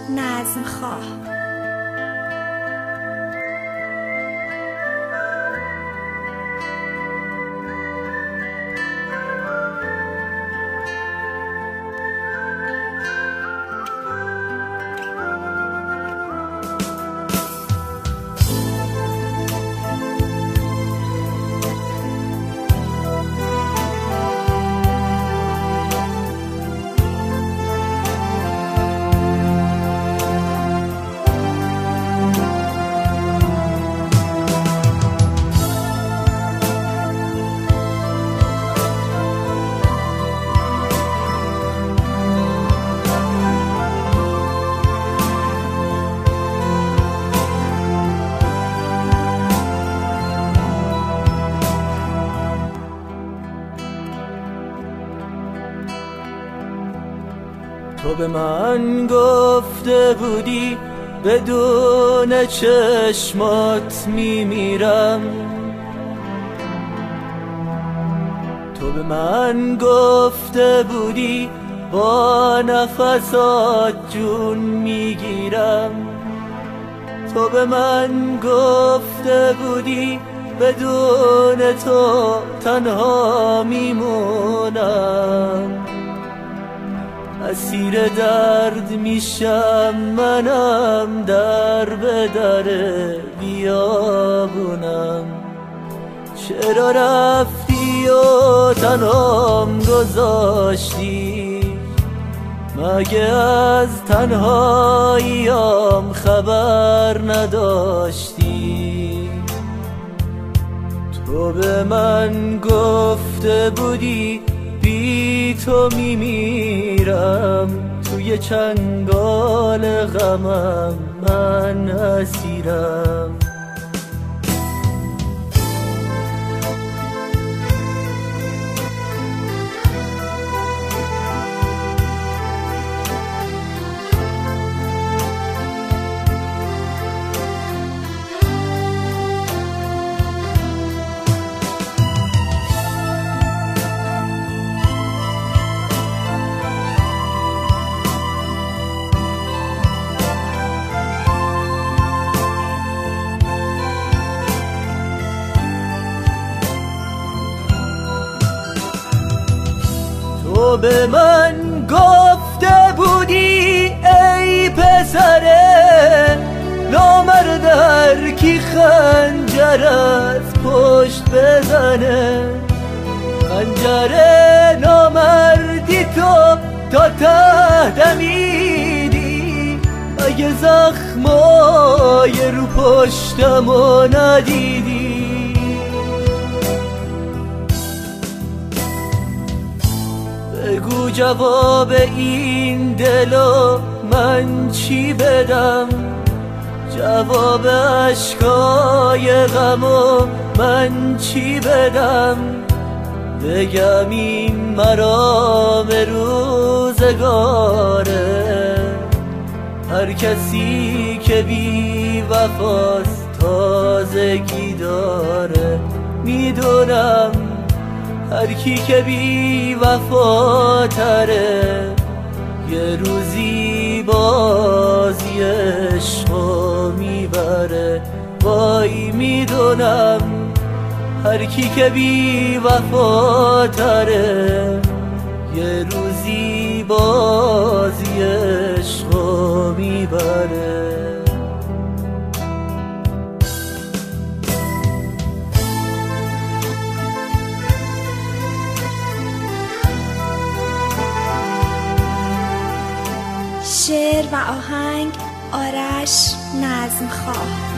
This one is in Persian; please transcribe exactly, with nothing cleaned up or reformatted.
نظم خواه. تو به من گفته بودی بدون چشمات میمیرم، تو به من گفته بودی با نفسات جون میگیرم، تو به من گفته بودی بدون تو تنها میمونم، اسیر درد میشم منم در به در بیابونم. چرا رفتی و تنهام گذاشتی؟ مگه از تنهاییام خبر نداشتی؟ تو به من گفته بودی بی تو میمیرم، توی چنگال غمم من اسیرم. تو به من گفته بودی ای پسره نامرد هر کی خنجر از پشت بزنه، خنجر نامردی تو تا ته دمیدی، اگه زخمای رو پشتمو ندیدی. بگو جواب این دلو من چی بدم، جواب عشقای غمو من چی بدم، بگم این مرام روزگاره، هر کسی که بی وفاست تازگی داره. میدونم هر کی که بی وفاتره یه روزی بازی عشقو میبره. وای میدونم هر کی که بی وفاتره یه روزی بازی عشقو میبره. شعر و آهنگ آرش نظم خواه.